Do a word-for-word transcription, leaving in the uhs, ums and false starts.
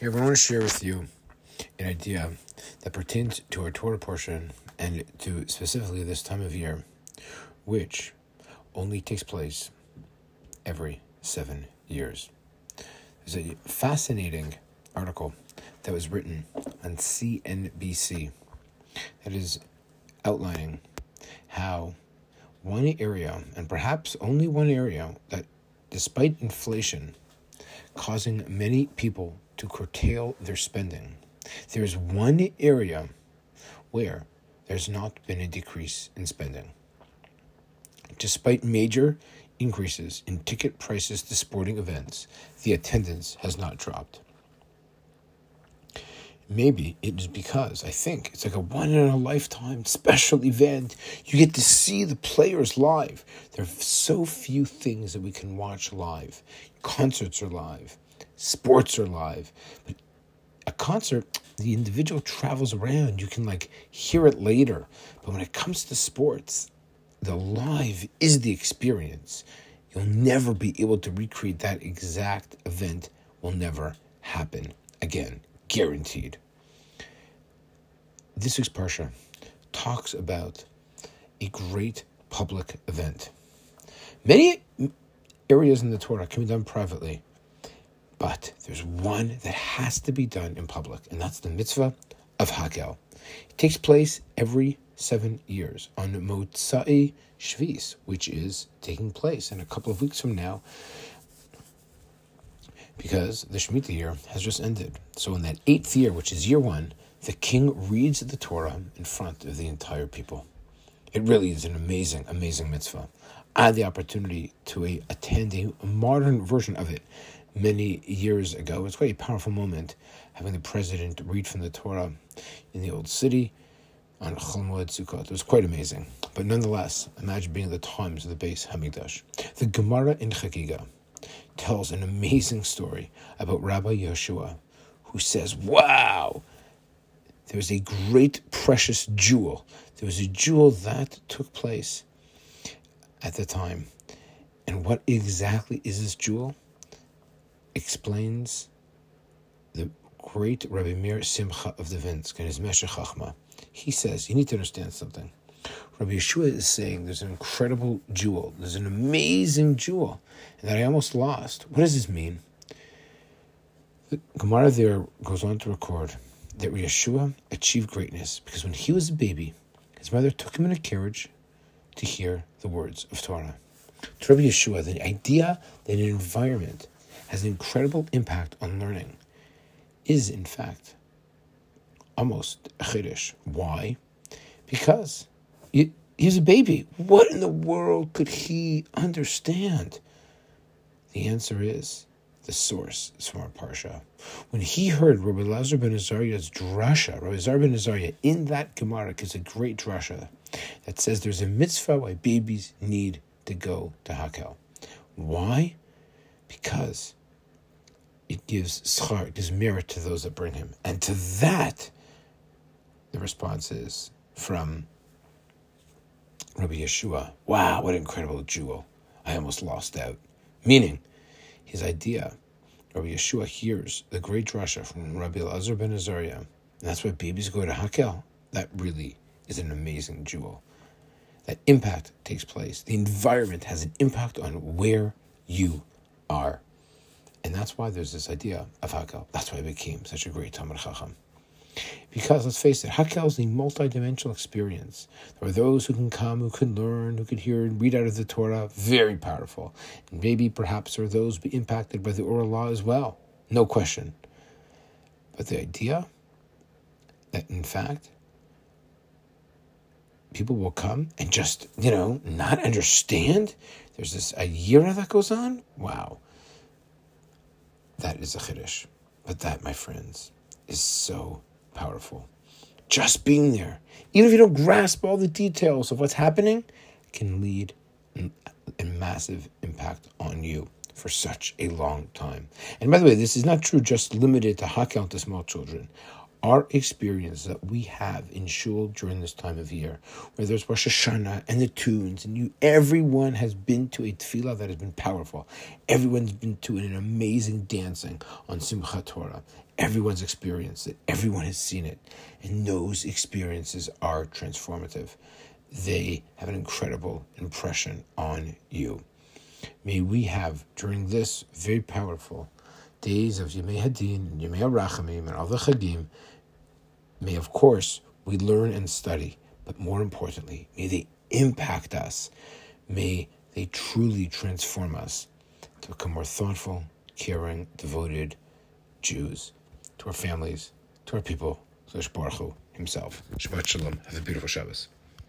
Here, I want to share with you an idea that pertains to our Torah portion and to specifically this time of year, which only takes place every seven years. There's a fascinating article that was written on C N B C that is outlining how one area, and perhaps only one area, that despite inflation causing many people to curtail their spending, there's one area where there's not been a decrease in spending. Despite major increases in ticket prices to sporting events, the attendance has not dropped. Maybe it is because I think it's like a one-in-a-lifetime special event. You get to see the players live. There are so few things that we can watch live. Concerts are live. Sports are live. But a concert, the individual travels around. You can like hear it later. But when it comes to sports, the live is the experience. You'll never be able to recreate that exact event. Will never happen again. Guaranteed. This week's Parsha talks about a great public event. Many areas in the Torah can be done privately, but there's one that has to be done in public, and that's the mitzvah of Hakel. It takes place every seven years on Motzai Shvis, which is taking place in a couple of weeks from now, because the Shemitah year has just ended. So in that eighth year, which is year one, the king reads the Torah in front of the entire people. It really is an amazing, amazing mitzvah. I had the opportunity to a, attend a modern version of it many years ago. It's quite a powerful moment, having the president read from the Torah in the old city on Chol Moed Sukkot. It was quite amazing. But nonetheless, imagine being at the times of the Beis Hamikdash. The Gemara in Chagiga tells an amazing story about Rabbi Yehoshua, who says, wow, there was a great precious jewel. There was a jewel that took place at the time. And what exactly is this jewel? Explains the great Rabbi Meir Simcha of the Vinsk in his Meshech Chachma. He says, you need to understand something. Rabbi Yeshua is saying there's an incredible jewel. There's an amazing jewel and that I almost lost. What does this mean? The Gemara there goes on to record that Yeshua achieved greatness because when he was a baby, his mother took him in a carriage to hear the words of Torah. To Rabbi Yeshua, the idea that an environment has an incredible impact on learning is, in fact, almost a chiddush. Why? Because he, he was a baby. What in the world could he understand? The answer is the source is from our Parsha. When he heard Rabbi Elazar ben Azariah's drasha, Rabbi Elazar ben Azariah in that Gemara is a great drasha that says there's a mitzvah why babies need to go to Hakel. Why? Because it gives schar, it gives merit to those that bring him. And to that, the response is from Rabbi Yeshua, wow, what an incredible jewel. I almost lost out. Meaning, his idea, Rabbi Yeshua hears the great drasha from Rabbi Elazar ben Azariah, and that's why babies go to Hakel. That really is an amazing jewel. That impact takes place. The environment has an impact on where you are. And that's why there's this idea of Hakel. That's why it became such a great Talmid Chacham. Because, let's face it, Hakel is a multi-dimensional experience. There are those who can come, who can learn, who can hear and read out of the Torah. Very powerful. And maybe, perhaps, there are those who be impacted by the oral law as well. No question. But the idea that, in fact, people will come and just, you know, not understand. There's this a yira that goes on. Wow. That is a chiddush. But that, my friends, is so powerful. Just being there, even if you don't grasp all the details of what's happening, can lead a massive impact on you for such a long time. And by the way, this is not true just limited to Hakel to small children. Our experience that we have in shul during this time of year, where there's Rosh Hashanah and the tunes, and you, everyone has been to a tefillah that has been powerful. Everyone's been to an amazing dancing on Simchat Torah. Everyone's experienced it. Everyone has seen it. And those experiences are transformative. They have an incredible impression on you. May we have, during this very powerful days of Yemei Hadin and Yemei HaRachamim and all the Chagim, may, of course, we learn and study, but more importantly, may they impact us. May they truly transform us to become more thoughtful, caring, devoted Jews, to our families, to our people, to Baruch Hu himself. Shabbat Shalom. Have a beautiful Shabbos.